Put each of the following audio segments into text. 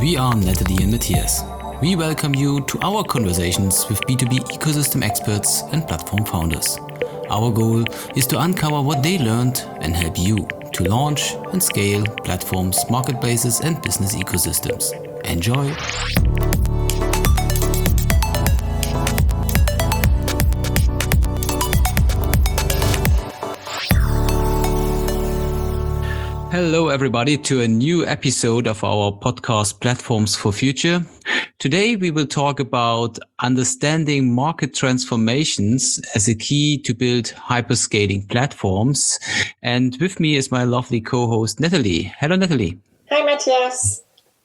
We are Natalie and Matthias. We welcome you to our conversations with B2B ecosystem experts and platform founders. Our goal is to uncover what they learned and help you to launch and scale platforms, marketplaces, and business ecosystems. Enjoy! Hello, everybody, to a new episode of our podcast, Platforms for Future. Today, we will talk about understanding market transformations as a key to build hyperscaling platforms. And with me is my lovely co-host, Natalie. Hello, Natalie. Hi, Matthias.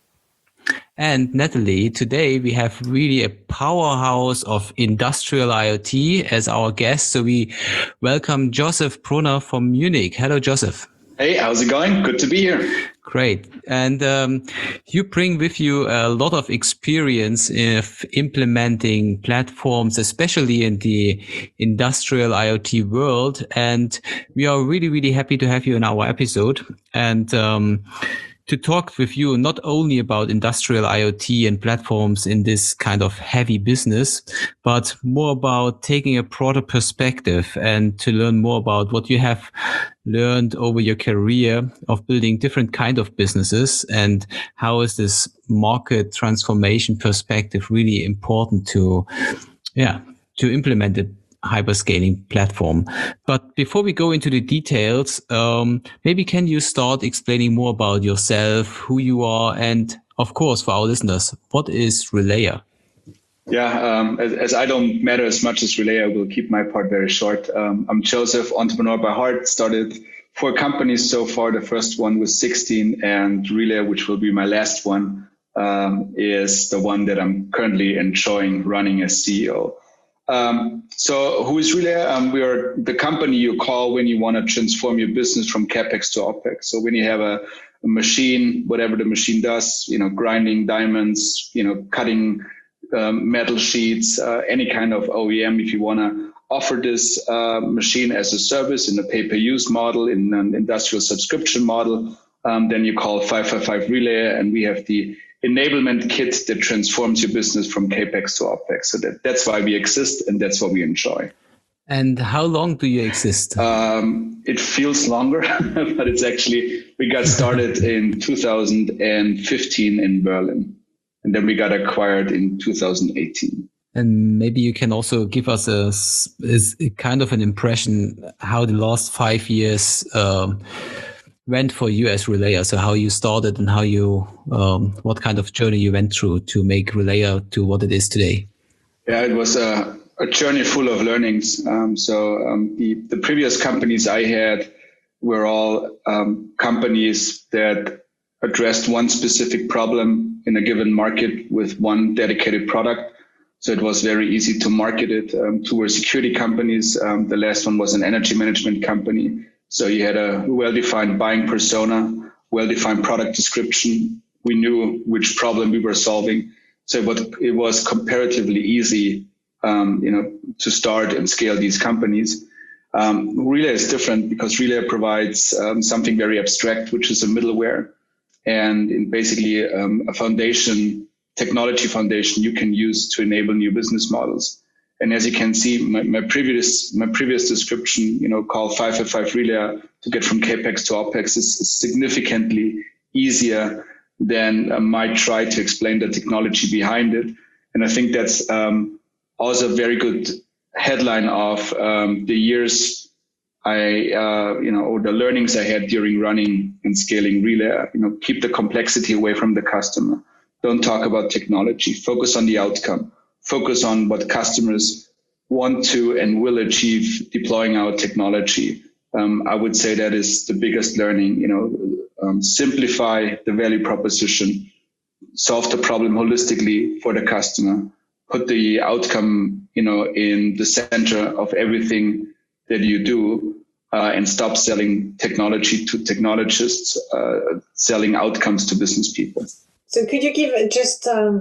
And Natalie, today we have really a powerhouse of industrial IoT as our guest. So we welcome Joseph Brunner from Munich. Hello, Joseph. Hey, how's it going? Good to be here. Great. And you bring with you a lot of experience in implementing platforms, especially in the industrial IoT world. And we are really, really happy to have you in our episode. And to talk with you not only about industrial IoT and platforms in this kind of heavy business, but more about taking a broader perspective and to learn more about what you have learned over your career of building different kind of businesses and how is this market transformation perspective really important to implement it. Hyperscaling platform. But before we go into the details, maybe can you start explaining more about yourself, who you are, and of course, for our listeners, what is Relaya? Yeah, as I don't matter as much as Relaya, I will keep my part very short. I'm Joseph, entrepreneur by heart, started 4 companies so far. The first one was 16, and Relaya, which will be my last one, is the one that I'm currently enjoying running as CEO. So who is Relaya? We are the company you call when you want to transform your business from CapEx to OpEx. So when you have a machine, whatever the machine does, grinding diamonds, cutting metal sheets, any kind of OEM, if you want to offer this machine as a service in a pay-per-use model, in an industrial subscription model, then you call 555 Relaya, and we have the enablement kit that transforms your business from CapEx to OpEx. So that's why we exist, and that's what we enjoy. And how long do you exist? It feels longer, but it's actually, we got started in 2015 in Berlin, and then we got acquired in 2018. And maybe you can also give us a kind of an impression how the last 5 years went for you as Relaya. So how you started and how you, what kind of journey you went through to make Relaya to what it is today. Yeah, it was a journey full of learnings. The previous companies I had were all companies that addressed one specific problem in a given market with one dedicated product. So it was very easy to market it. 2 were security companies. The last one was an energy management company. So you had a well-defined buying persona, well-defined product description. We knew which problem we were solving. So it was comparatively easy, to start and scale these companies. Relaya is different because Relaya provides something very abstract, which is a middleware, and basically a foundation, technology foundation you can use to enable new business models. And as you can see, my previous description, call 555 Relaya to get from CapEx to OpEx is significantly easier than I might try to explain the technology behind it. And I think that's also a very good headline of the years or the learnings I had during running and scaling Relaya. Keep the complexity away from the customer. Don't talk about technology. Focus on the outcome. Focus on what customers want to and will achieve deploying our technology. I would say that is the biggest learning. Simplify the value proposition, solve the problem holistically for the customer, put the outcome, in the center of everything that you do, and stop selling technology to technologists, selling outcomes to business people. So could you give just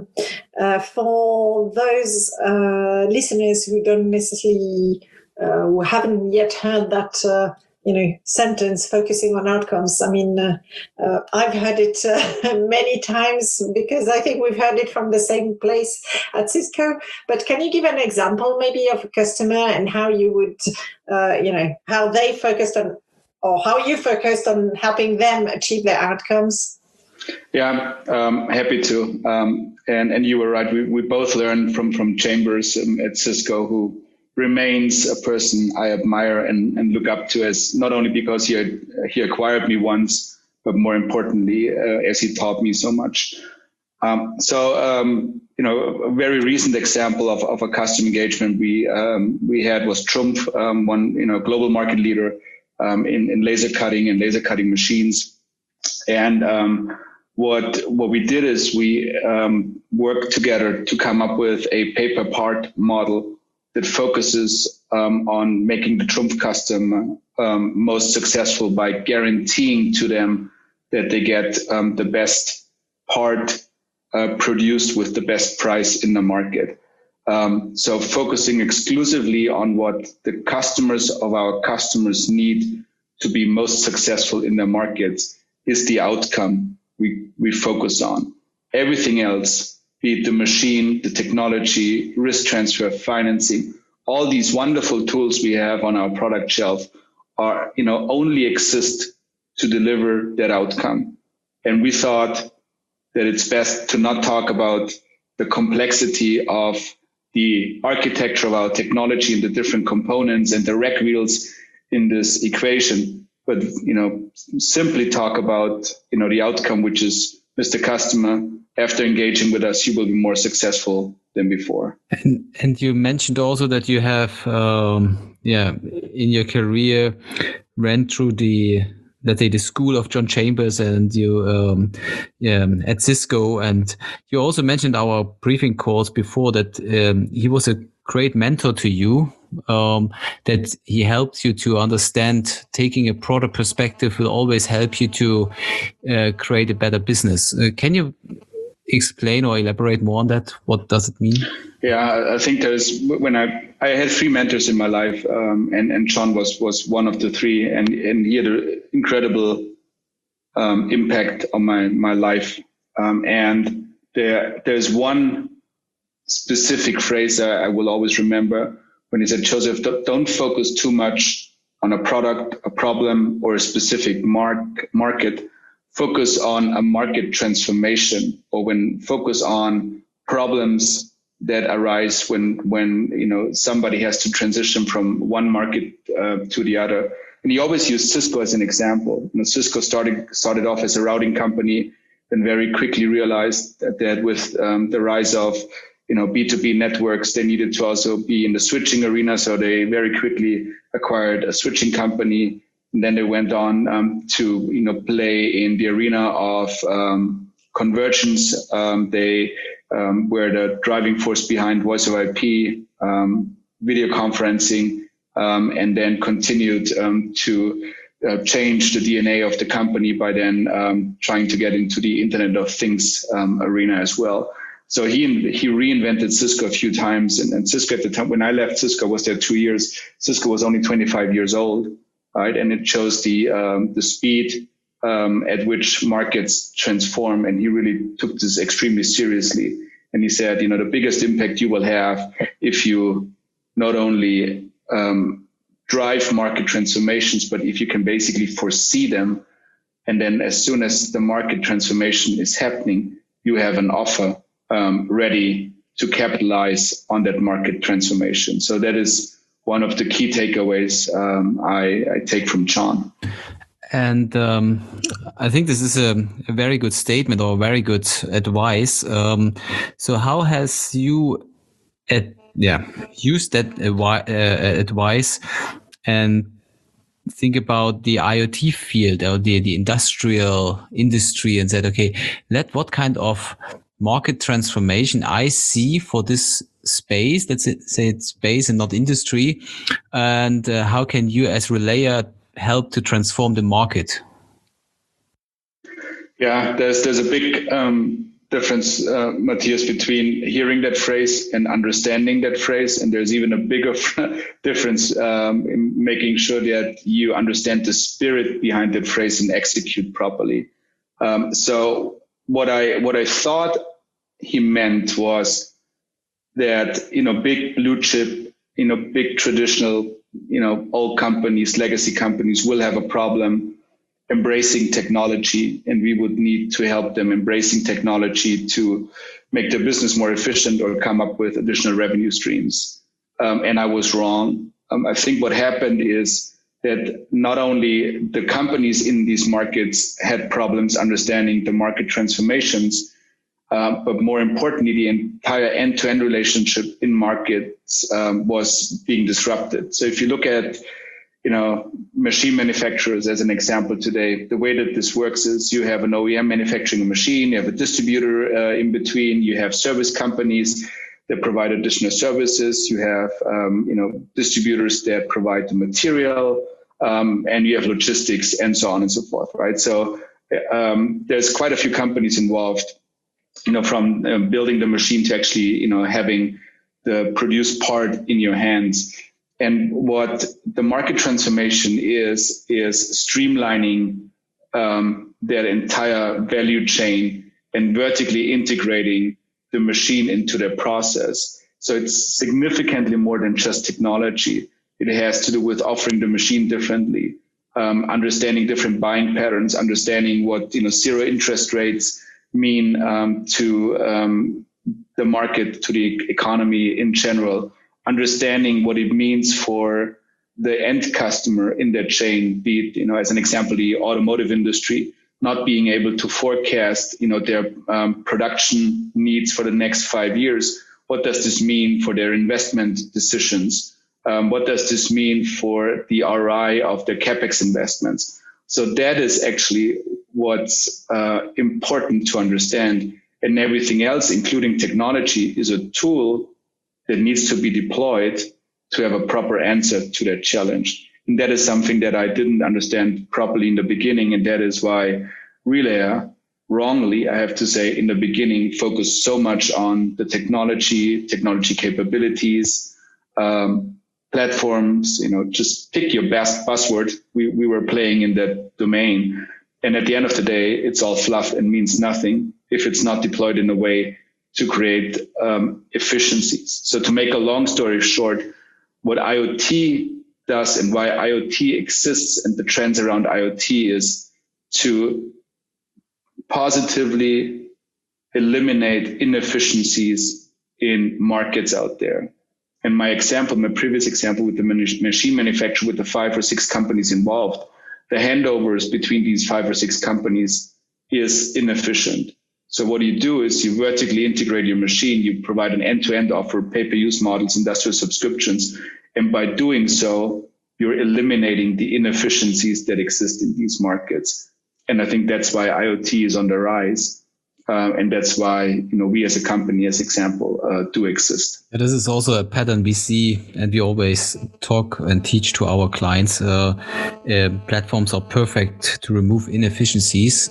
for those listeners who don't necessarily, who haven't yet heard that sentence, focusing on outcomes. I mean, I've heard it many times because I think we've heard it from the same place at Cisco. But can you give an example maybe of a customer and how you would, how they focused on, or how you focused on helping them achieve their outcomes? Yeah, happy to. And you were right. We both learned from Chambers at Cisco, who remains a person I admire and look up to, as not only because he acquired me once, but more importantly, as he taught me so much. A very recent example of a custom engagement we had was Trumpf, one global market leader in laser cutting machines. And what we did is we worked together to come up with a pay-per-part model that focuses on making the Trumpf custom most successful by guaranteeing to them that they get the best part produced with the best price in the market. So focusing exclusively on what the customers of our customers need to be most successful in their markets is the outcome we focus on. Everything else, be it the machine, the technology, risk transfer, financing, all these wonderful tools we have on our product shelf are, only exist to deliver that outcome. And we thought that it's best to not talk about the complexity of the architecture of our technology and the different components and the rack wheels in this equation, but simply talk about the outcome, which is, Mr. Customer, after engaging with us, you will be more successful than before. And you mentioned also that you have in your career ran through the school of John Chambers, and you at Cisco, and you also mentioned our briefing calls before that he was a great mentor to you, that he helped you to understand taking a broader perspective will always help you to create a better business. Can you explain or elaborate more on that? What does it mean? Yeah, I think I had three mentors in my life, and John was one of the three, and he had an incredible impact on my life. And there's one specific phrase I will always remember when he said, Joseph, don't focus too much on a product, a problem, or a specific market. Focus on a market transformation, or focus on problems that arise when somebody has to transition from one market to the other. And he always used Cisco as an example. Cisco started off as a routing company, then very quickly realized that with the rise of B2B networks, they needed to also be in the switching arena. So they very quickly acquired a switching company. And then they went on to play in the arena of convergence. They were the driving force behind voice over IP, video conferencing, and then continued to change the DNA of the company by then trying to get into the Internet of Things arena as well. So he reinvented Cisco a few times, and Cisco at the time when I left Cisco was there 2 years. Cisco was only 25 years old, right? And it shows the speed at which markets transform. And he really took this extremely seriously. And he said, the biggest impact you will have if you not only drive market transformations, but if you can basically foresee them. And then as soon as the market transformation is happening, you have an offer ready to capitalize on that market transformation. So that is one of the key takeaways I take from John. And I think this is a very good statement or very good advice. So how has you used that advice and think about the IoT field or the industrial industry and said, okay, what kind of market transformation I see for this space, let's say it's space and not industry, and how can you as Relayer help to transform the market? Yeah, there's a big difference, Matthias, between hearing that phrase and understanding that phrase. And there's even a bigger difference in making sure that you understand the spirit behind that phrase and execute properly. So what I thought he meant was that, big blue chip, big traditional, old companies, legacy companies will have a problem embracing technology, and we would need to help them embracing technology to make their business more efficient or come up with additional revenue streams. And I was wrong. I think what happened is that not only the companies in these markets had problems understanding the market transformations, but more importantly, the entire end-to-end relationship in markets was being disrupted. So if you look at machine manufacturers as an example today, the way that this works is you have an OEM manufacturing a machine, you have a distributor in between, you have service companies that provide additional services, you have distributors that provide the material, and you have logistics and so on and so forth, right? So there's quite a few companies involved, from building the machine to actually, having the produced part in your hands. And what the market transformation is streamlining that entire value chain and vertically integrating the machine into their process. So it's significantly more than just technology. It has to do with offering the machine differently, understanding different buying patterns, understanding what zero interest rates mean to the market, to the economy in general. Understanding what it means for the end customer in that chain, be it, as an example, the automotive industry, not being able to forecast, their production needs for the next 5 years. What does this mean for their investment decisions? What does this mean for the ROI of their CapEx investments? So that is actually what's important to understand. And everything else, including technology, is a tool that needs to be deployed to have a proper answer to that challenge. And that is something that I didn't understand properly in the beginning. And that is why Relayer, wrongly, I have to say, in the beginning, focused so much on the technology capabilities, platforms, just pick your best buzzword. We were playing in that domain. And at the end of the day, it's all fluff and means nothing if it's not deployed in a way to create efficiencies. So to make a long story short, what IoT does and why IoT exists and the trends around IoT is to positively eliminate inefficiencies in markets out there. And my previous example with the machine manufacturer with the 5 or 6 companies involved, the handovers between these 5 or 6 companies is inefficient. So what you do is you vertically integrate your machine, you provide an end-to-end offer, pay-per-use models, industrial subscriptions. And by doing so, you're eliminating the inefficiencies that exist in these markets. And I think that's why IoT is on the rise. And that's why, we as a company, as example, do exist. This is also a pattern we see, and we always talk and teach to our clients. Platforms are perfect to remove inefficiencies.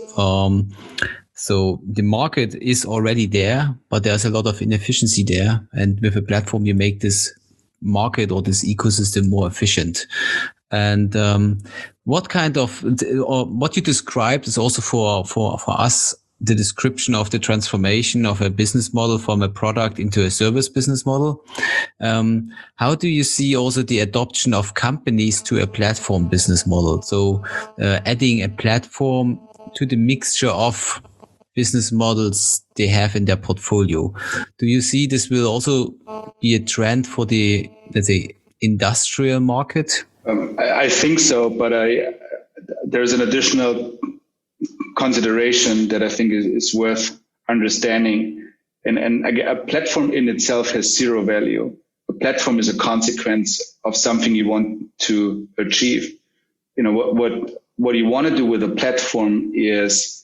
So the market is already there, but there's a lot of inefficiency there. And with a platform, you make this market or this ecosystem more efficient. And what you described is also for us, the description of the transformation of a business model from a product into a service business model. How do you see also the adoption of companies to a platform business model? So adding a platform to the mixture of business models they have in their portfolio. Do you see this will also be a trend for the, let's say, industrial market? I think so, but there's an additional consideration that I think is worth understanding. And a platform in itself has zero value. A platform is a consequence of something you want to achieve. What you want to do with a platform is,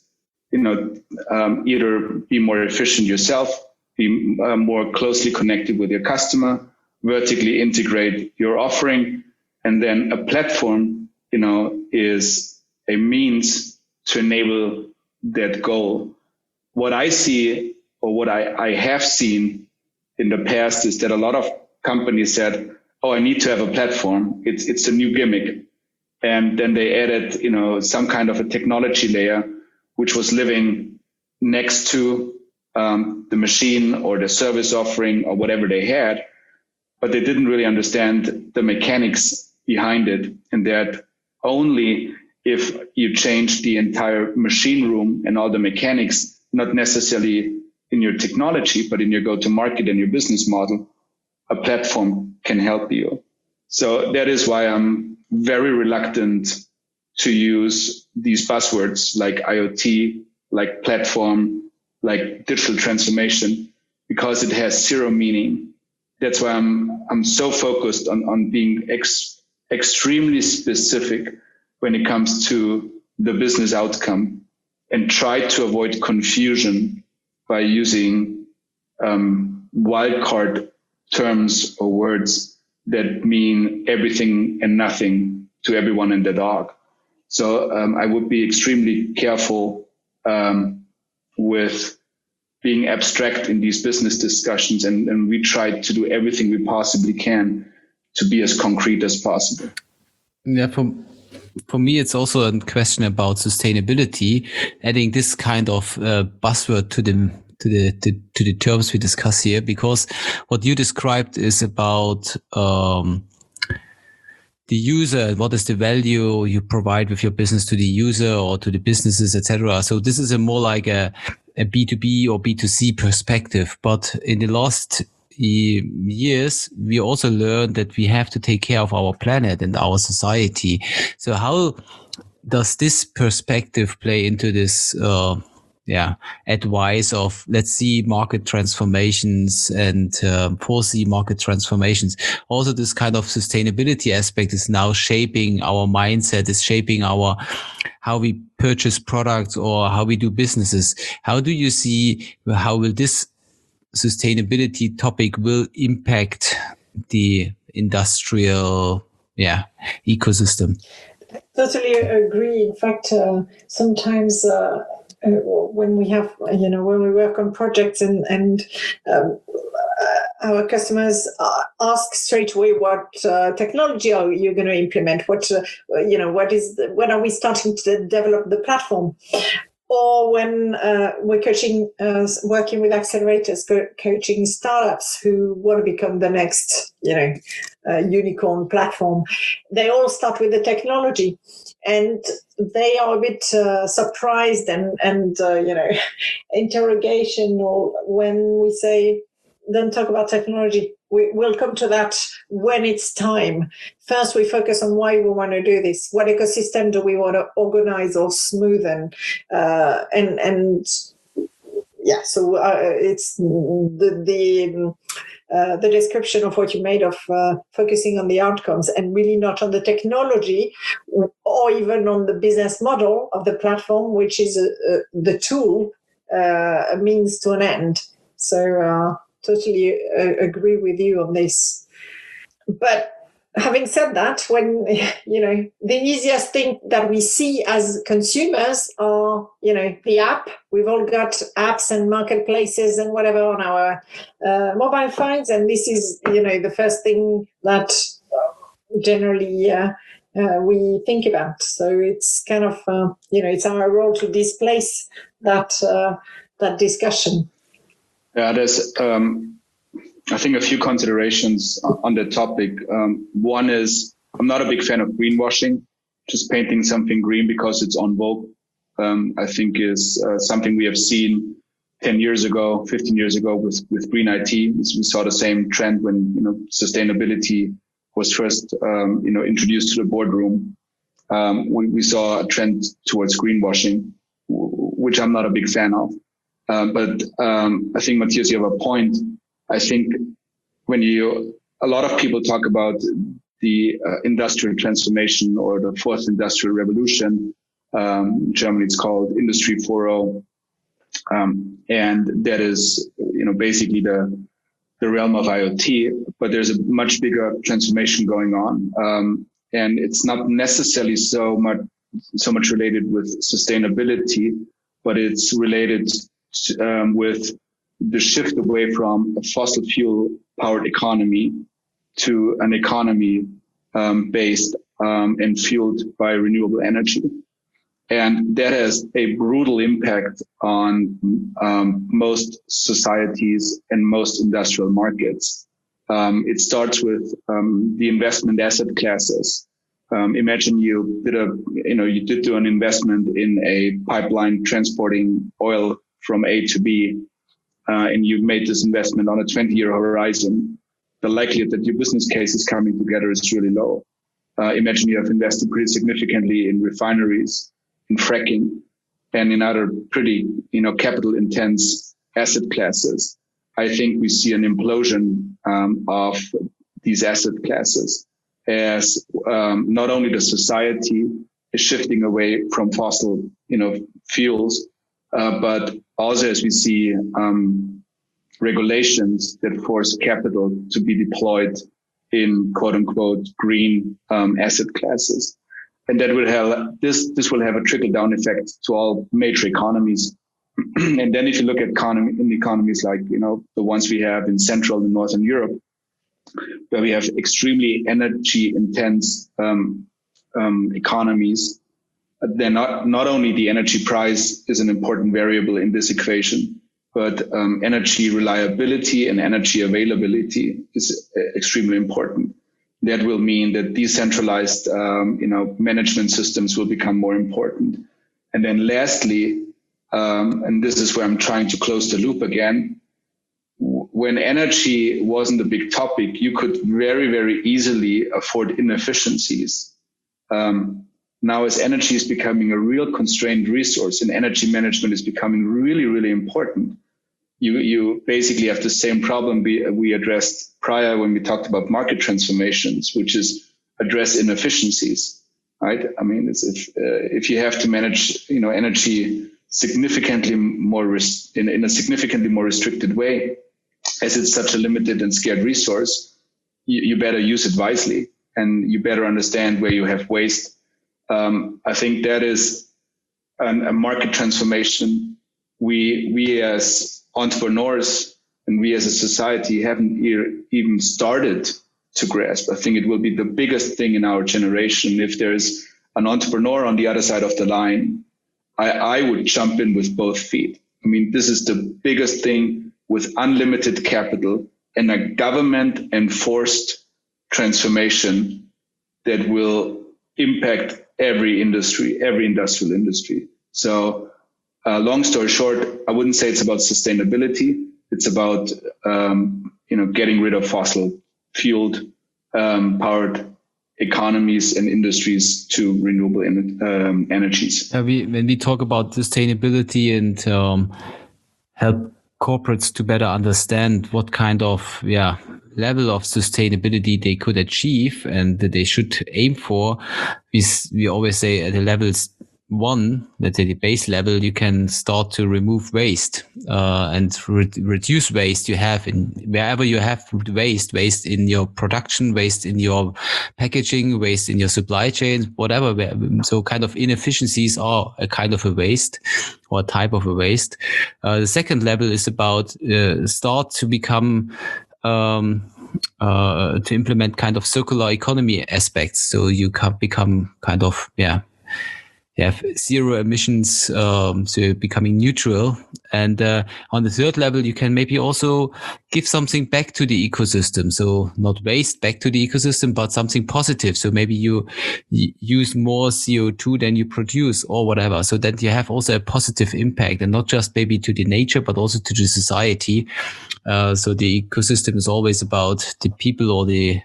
either be more efficient yourself, be more closely connected with your customer, vertically integrate your offering, and then a platform, is a means to enable that goal. what I see, or what I have seen in the past, is that a lot of companies said, "Oh, I need to have a platform. It's a new gimmick," and then they added, some kind of a technology layer, which was living next to the machine or the service offering or whatever they had, but they didn't really understand the mechanics behind it, and that only if you change the entire machine room and all the mechanics, not necessarily in your technology, but in your go-to-market and your business model, a platform can help you. So that is why I'm very reluctant to use these buzzwords like IoT, like platform, like digital transformation, because it has zero meaning. That's why I'm so focused on being extremely specific when it comes to the business outcome, and try to avoid confusion by using wildcard terms or words that mean everything and nothing to everyone and their dog. So I would be extremely careful with being abstract in these business discussions, and we try to do everything we possibly can to be as concrete as possible. Yeah, for me, it's also a question about sustainability. Adding this kind of buzzword to the terms we discuss here, because what you described is about the user, what is the value you provide with your business to the user or to the businesses, etc. So this is a more like a B2B or B2C perspective. But in the last years, we also learned that we have to take care of our planet and our society. So how does this perspective play into this advice of, let's see market transformations and foresee market transformations? Also, this kind of sustainability aspect is now shaping our mindset, is shaping how we purchase products or how we do businesses. How do you see, how will this sustainability topic will impact the industrial ecosystem? Totally agree. In fact, sometimes when we have, when we work on projects and our customers ask straight away, what technology are you going to implement? When are we starting to develop the platform? Or when we're working with accelerators, coaching startups who want to become the next, unicorn platform, they all start with the technology, and they are a bit surprised and interrogation, or when we say, don't talk about technology. We'll come to that when it's time. First, we focus on why we want to do this. What ecosystem do we want to organize or smoothen? So it's the description of what you made of focusing on the outcomes and really not on the technology or even on the business model of the platform, which is the tool, a means to an end. So totally agree with you on this. But having said that, when, the easiest thing that we see as consumers are, the app. We've all got apps and marketplaces and whatever on our mobile phones. And this is, the first thing that generally we think about. So it's kind of, it's our role to displace that discussion. Yeah, there's, I think, a few considerations on the topic. One is, I'm not a big fan of greenwashing, just painting something green because it's on vogue. I think is something we have seen 10 years ago, 15 years ago with green IT. We saw the same trend when, sustainability was first, introduced to the boardroom. We saw a trend towards greenwashing, which I'm not a big fan of. But I think, Matthias, you have a point. I think a lot of people talk about the industrial transformation or the fourth industrial revolution. In Germany, it's called Industry 4.0. And that is, basically the realm of IoT, but there's a much bigger transformation going on. And it's not necessarily so much related with sustainability, but it's related with the shift away from a fossil fuel powered economy to an economy based and fueled by renewable energy. And that has a brutal impact on most societies and most industrial markets. It starts with the investment asset classes. Imagine you did do an investment in a pipeline transporting oil from A to B, and you've made this investment on a 20-year horizon. The likelihood that your business case is coming together is really low. Imagine you have invested pretty significantly in refineries, in fracking, and in other pretty, capital intense asset classes. I think we see an implosion of these asset classes as not only the society is shifting away from fossil, fuels, but also as we see regulations that force capital to be deployed in quote unquote green asset classes. And that will have this will have a trickle down effect to all major economies. And then if you look at economies like, the ones we have in Central and Northern Europe, where we have extremely energy intense economies, then not only the energy price is an important variable in this equation, but energy reliability and energy availability is extremely important. That will mean that decentralized, management systems will become more important. And then lastly, and this is where I'm trying to close the loop again, when energy wasn't a big topic, you could very, very easily afford inefficiencies. Now, as energy is becoming a real constrained resource and energy management is becoming really, really important, you basically have the same problem we addressed prior when we talked about market transformations, which is address inefficiencies, right? I mean, if you have to manage, energy significantly more in a significantly more restricted way, as it's such a limited and scarce resource, you better use it wisely and you better understand where you have waste. I think that is a market transformation we as entrepreneurs and we as a society haven't even started to grasp. I think it will be the biggest thing in our generation. If there's an entrepreneur on the other side of the line, I would jump in with both feet. I mean, this is the biggest thing with unlimited capital and a government enforced transformation that will impact every industry, every industrial industry. So long story short, I wouldn't say it's about sustainability. It's about, getting rid of fossil fueled, powered economies and industries to renewable energies. When we talk about sustainability and help corporates to better understand what kind of level of sustainability they could achieve and that they should aim for, we always say at the levels 1, let's say the base level, you can start to remove waste and reduce waste you have in wherever you have waste in your production, waste in your packaging, waste in your supply chains, whatever. So kind of inefficiencies are a kind of a waste or a type of a waste. The second level is about start to become to implement kind of circular economy aspects. So you can become kind of you have zero emissions, so you're becoming neutral. And on the third level, you can maybe also give something back to the ecosystem. So not waste back to the ecosystem, but something positive. So maybe you use more CO2 than you produce or whatever. So that you have also a positive impact, and not just maybe to the nature, but also to the society. So the ecosystem is always about the people or the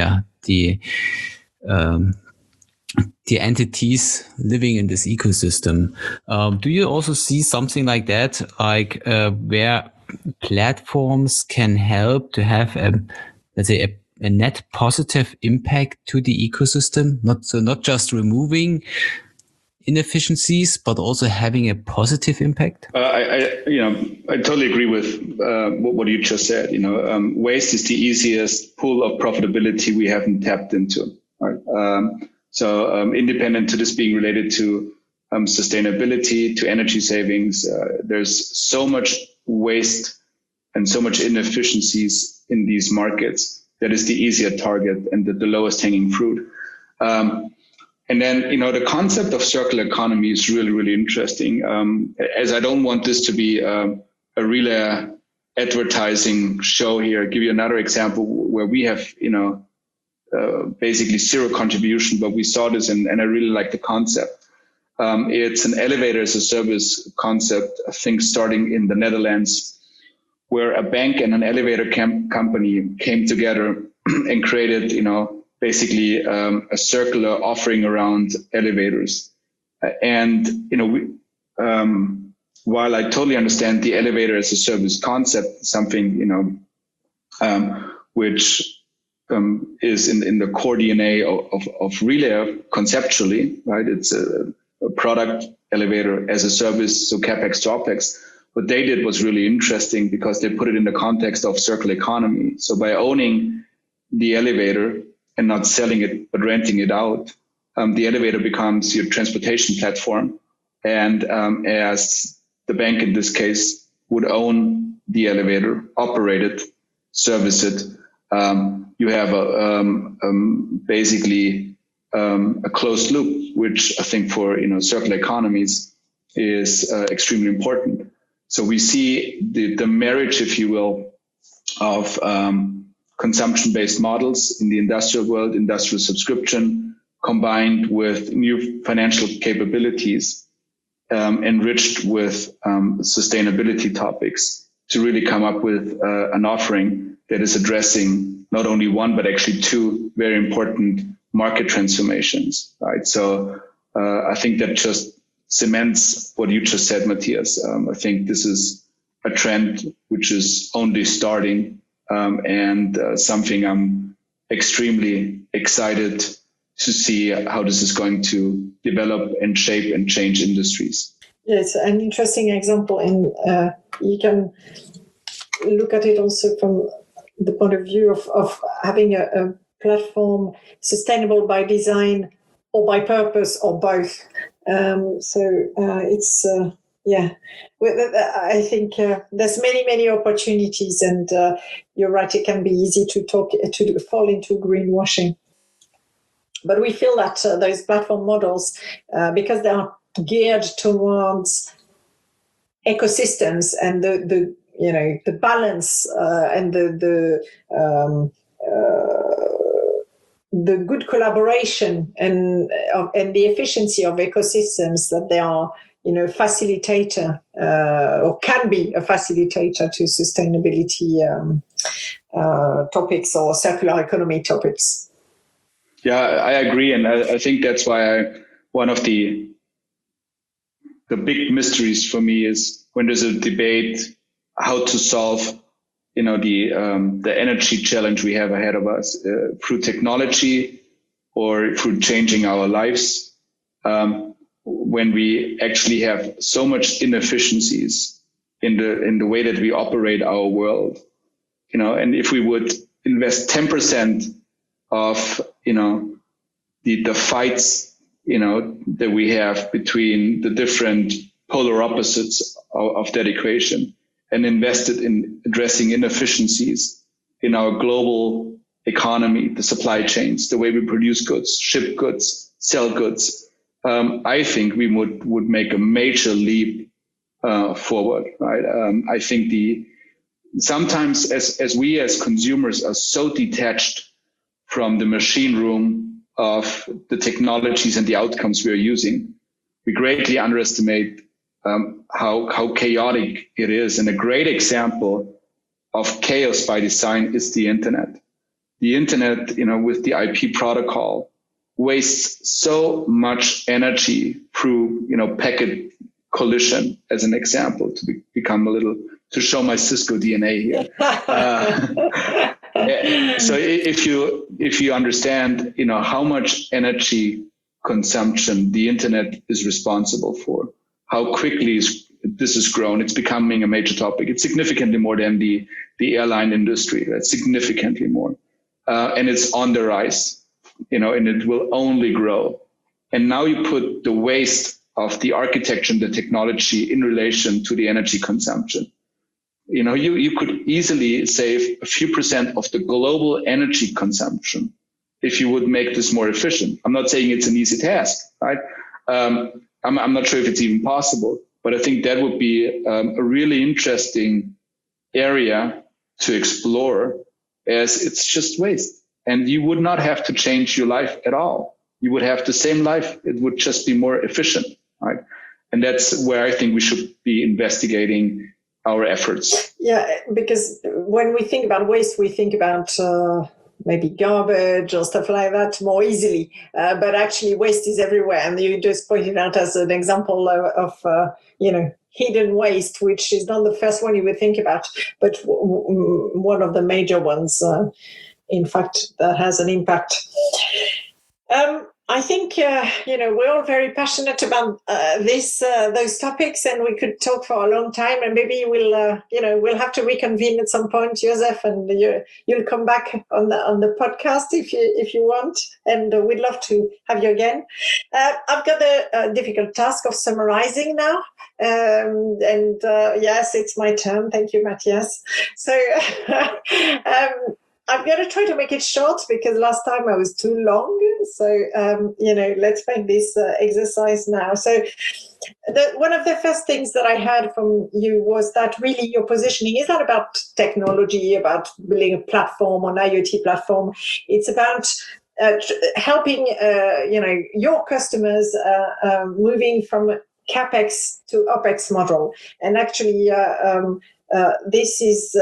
entities living in this ecosystem. Do you also see something like that, like where platforms can help to have a net positive impact to the ecosystem? Not just removing inefficiencies, but also having a positive impact? I totally agree with what you just said. Waste is the easiest pool of profitability we haven't tapped into. Right? So independent to this being related to sustainability to energy savings. There's so much waste and so much inefficiencies in these markets that is the easier target and the lowest hanging fruit. And then, the concept of circular economy is really, really interesting. As I don't want this to be a relay advertising show here, I'll give you another example where we have, basically zero contribution, but we saw this and I really like the concept. It's an elevator as a service concept, I think starting in the Netherlands, where a bank and an elevator company came together and created, basically a circular offering around elevators. And, while I totally understand the elevator as a service concept, something, which is in the core DNA of Relay conceptually, right? It's a product elevator as a service, so CapEx to OpEx. What they did was really interesting because they put it in the context of circular economy. So by owning the elevator and not selling it, but renting it out, the elevator becomes your transportation platform. And as the bank in this case would own the elevator, operate it, service it, you have basically a closed loop, which I think for circular economies is extremely important. So we see the marriage, if you will, of consumption-based models in the industrial world, industrial subscription, combined with new financial capabilities, enriched with sustainability topics to really come up with an offering that is addressing not only one, but actually two very important market transformations, right? So I think that just cements what you just said, Matthias. I think this is a trend which is only starting and something I'm extremely excited to see how this is going to develop and shape and change industries. Yes, an interesting example, and you can look at it also from the point of view of having a platform sustainable by design or by purpose or both. It's I think there's many opportunities, and you're right, it can be easy to fall into greenwashing. But we feel that those platform models, because they are geared towards ecosystems and the balance and the good collaboration and the efficiency of ecosystems, that they are facilitator or can be a facilitator to sustainability topics or circular economy topics. Yeah, I agree, and I think that's why one of the big mysteries for me is when there's a debate how to solve the energy challenge we have ahead of us through technology or through changing our lives, when we actually have so much inefficiencies in the way that we operate our world, and if we would invest 10% of the fights that we have between the different polar opposites of that equation, and invested in addressing inefficiencies in our global economy, the supply chains, the way we produce goods, ship goods, sell goods, I think we would make a major leap forward, right? I think sometimes as we as consumers are so detached from the machine room of the technologies and the outcomes we are using, we greatly underestimate how chaotic it is. And a great example of chaos by design is the internet. The internet, with the IP protocol, wastes so much energy through, packet collision, as an example, to show my Cisco DNA here. So if you understand, how much energy consumption the internet is responsible for, how quickly this has grown, it's becoming a major topic. It's significantly more than the airline industry. That's significantly more. And it's on the rise, and it will only grow. And now you put the waste of the architecture and the technology in relation to the energy consumption. You could easily save a few percent of the global energy consumption if you would make this more efficient. I'm not saying it's an easy task, right? I'm not sure if it's even possible, but I think that would be a really interesting area to explore, as it's just waste. And you would not have to change your life at all. You would have the same life. It would just be more efficient, right? And that's where I think we should be investigating our efforts. Yeah, because when we think about waste, we think about maybe garbage or stuff like that more easily. But actually, waste is everywhere. And you just pointed out as an example of hidden waste, which is not the first one you would think about, but one of the major ones, in fact, that has an impact. I think, we're all very passionate about those topics, and we could talk for a long time, and maybe we'll have to reconvene at some point, Joseph, and you'll come back on the podcast if you want, and we'd love to have you again. I've got the difficult task of summarizing now, yes, it's my turn. Thank you, Matthias. So, I'm going to try to make it short because last time I was too long. So, let's make this exercise now. So one of the first things that I heard from you was that really your positioning is not about technology, about building a platform, an IoT platform. It's about helping, your customers moving from CapEx to OpEx model. And actually, this is...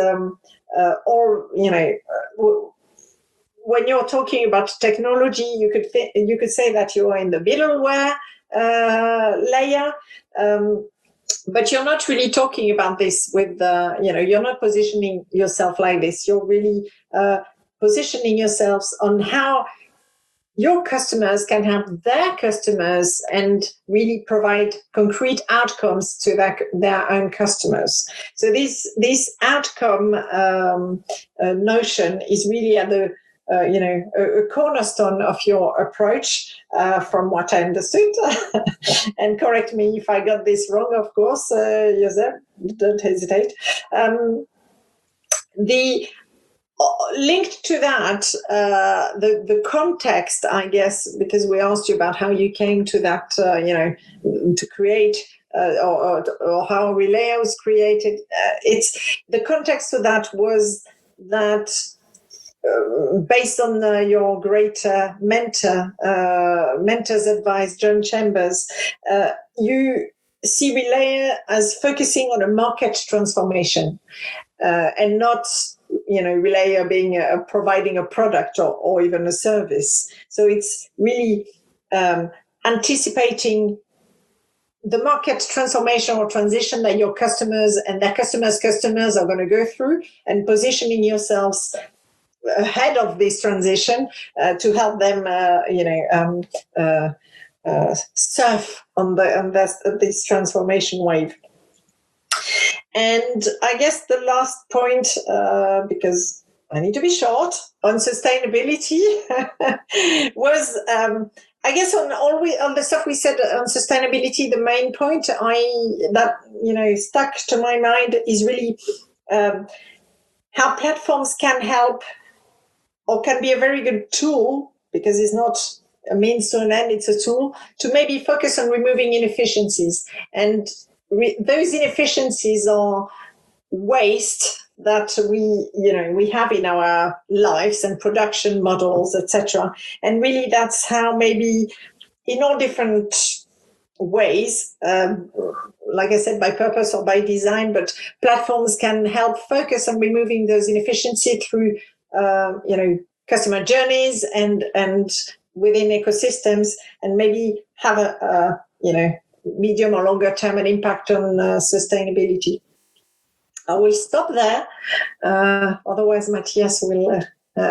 when you're talking about technology, you could say that you are in the middleware layer, but you're not really talking about this with you're not positioning yourself like this. You're really positioning yourselves on how your customers can help their customers and really provide concrete outcomes to their own customers. So this outcome notion is really at the a cornerstone of your approach, from what I understood. And correct me if I got this wrong, of course, Joseph, don't hesitate. Linked to that, the context, I guess, because we asked you about how you came to that, to create or how Relaya was created. It's the context to that was that based on your great mentor's advice, John Chambers, you see Relaya as focusing on a market transformation and not Relaya being providing a product or even a service. So it's really anticipating the market transformation or transition that your customers and their customers' customers are going to go through, and positioning yourselves ahead of this transition to help them, surf on this transformation wave. And I guess the last point, because I need to be short, on sustainability was, I guess, on the stuff we said on sustainability, the main point that stuck to my mind is really how platforms can help, or can be a very good tool, because it's not a means to an end, it's a tool to maybe focus on removing inefficiencies. And those inefficiencies are waste that we have in our lives and production models, etc. And really, that's how maybe in all different ways, like I said, by purpose or by design, but platforms can help focus on removing those inefficiencies through, customer journeys and within ecosystems, and maybe have a medium or longer term an impact on sustainability. I will stop there. Otherwise, Matthias will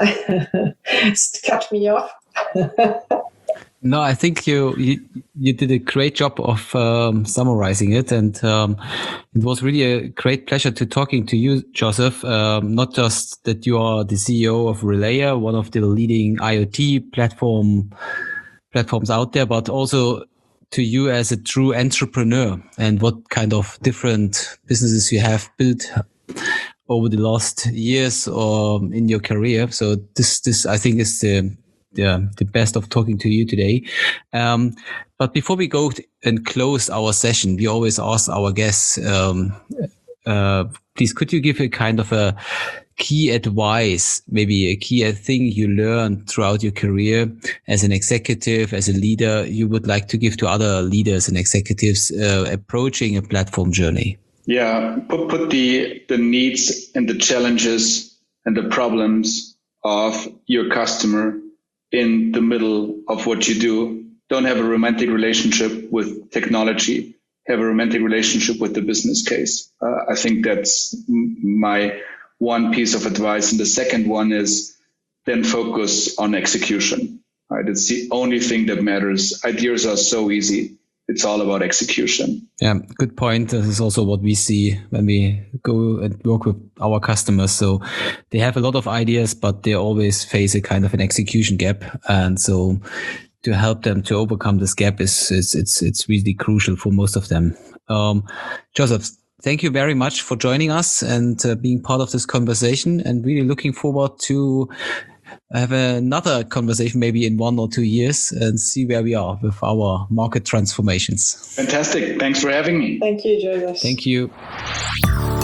cut me off. No, I think you did a great job of summarizing it, and it was really a great pleasure to talking to you, Joseph. Not just that you are the CEO of Relaya, one of the leading IoT platforms out there, but also to you as a true entrepreneur and what kind of different businesses you have built over the last years or in your career. So this I think is the best of talking to you today. But before we go and close our session, we always ask our guests, please, could you give a kind of a key advice, maybe a key thing you learned throughout your career as an executive, as a leader, you would like to give to other leaders and executives approaching a platform journey? Yeah, put the needs and the challenges and the problems of your customer in the middle of what you do. Don't have a romantic relationship with technology. Have a romantic relationship with the business case. I think that's my one piece of advice. And the second one is then focus on execution. Right? It's the only thing that matters. Ideas are so easy. It's all about execution. Yeah, good point. This is also what we see when we go and work with our customers. So they have a lot of ideas, but they always face a kind of an execution gap. And so to help them to overcome this gap it's really crucial for most of them. Joseph, thank you very much for joining us and being part of this conversation, and really looking forward to have another conversation maybe in 1 or 2 years and see where we are with our market transformations. Fantastic. Thanks for having me. Thank you, Joseph. Thank you.